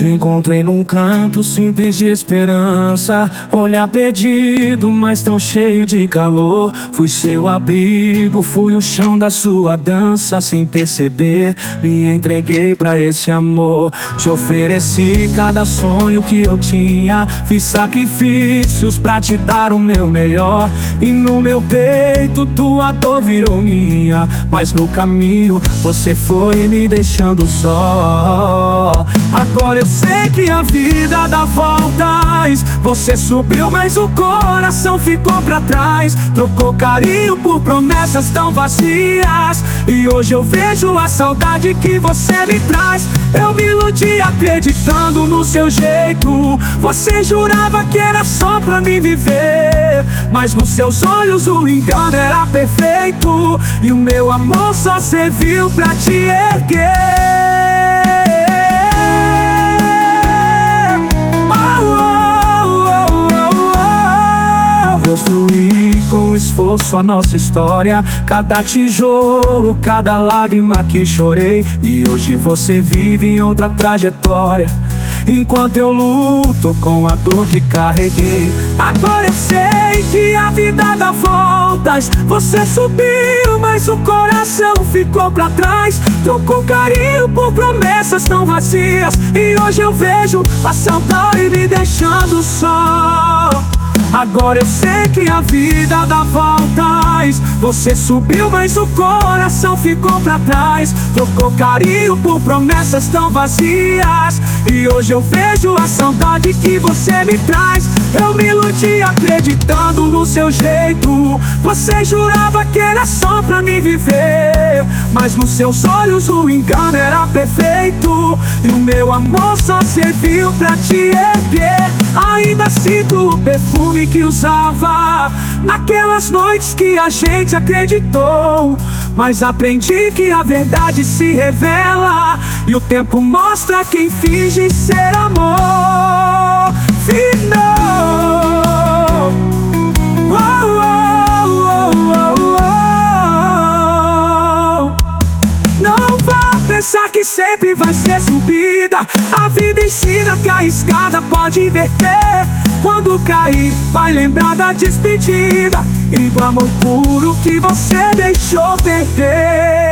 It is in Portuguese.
Te encontrei num canto simples de esperança, olhar perdido, mas tão cheio de calor. Fui seu abrigo, fui o chão da sua dança. Sem perceber, me entreguei pra esse amor. Te ofereci cada sonho que eu tinha, fiz sacrifícios pra te dar o meu melhor. E no meu peito tua dor virou minha, mas no caminho você foi me deixando só. Agora eu sei que a vida dá voltas. Você subiu, mas o coração ficou pra trás. Trocou carinho por promessas tão vazias. E hoje eu vejo a saudade que você me traz. Eu me iludi acreditando no seu jeito. Você jurava que era só pra mim viver, mas nos seus olhos o engano era perfeito. E o meu amor só serviu pra te erguer. Construí com esforço a nossa história, cada tijolo, cada lágrima que chorei. E hoje você vive em outra trajetória, enquanto eu luto com a dor que carreguei. Agora eu sei que a vida dá voltas. Você subiu, mas o coração ficou pra trás. Trocou carinho por promessas tão vazias. E hoje eu vejo a saudade me deixando só. Agora eu sei que a vida dá voltas. Você subiu, mas o coração ficou pra trás. Trocou carinho por promessas tão vazias. E hoje eu vejo a saudade que você me traz. Eu me iludi acreditando no seu jeito. Você jurava que era só pra mim viver, mas nos seus olhos o engano era perfeito. E o meu amor só serviu pra te erguer. Ainda sinto o perfume que usava naquelas noites que a gente acreditou, mas aprendi que a verdade se revela. E o tempo mostra quem finge ser amor. Final. Não vá pensar que sempre vai ser subida. A vida ensina que a escada pode inverter. Quando cair, vai lembrar da despedida e do amor puro que você deixou perder.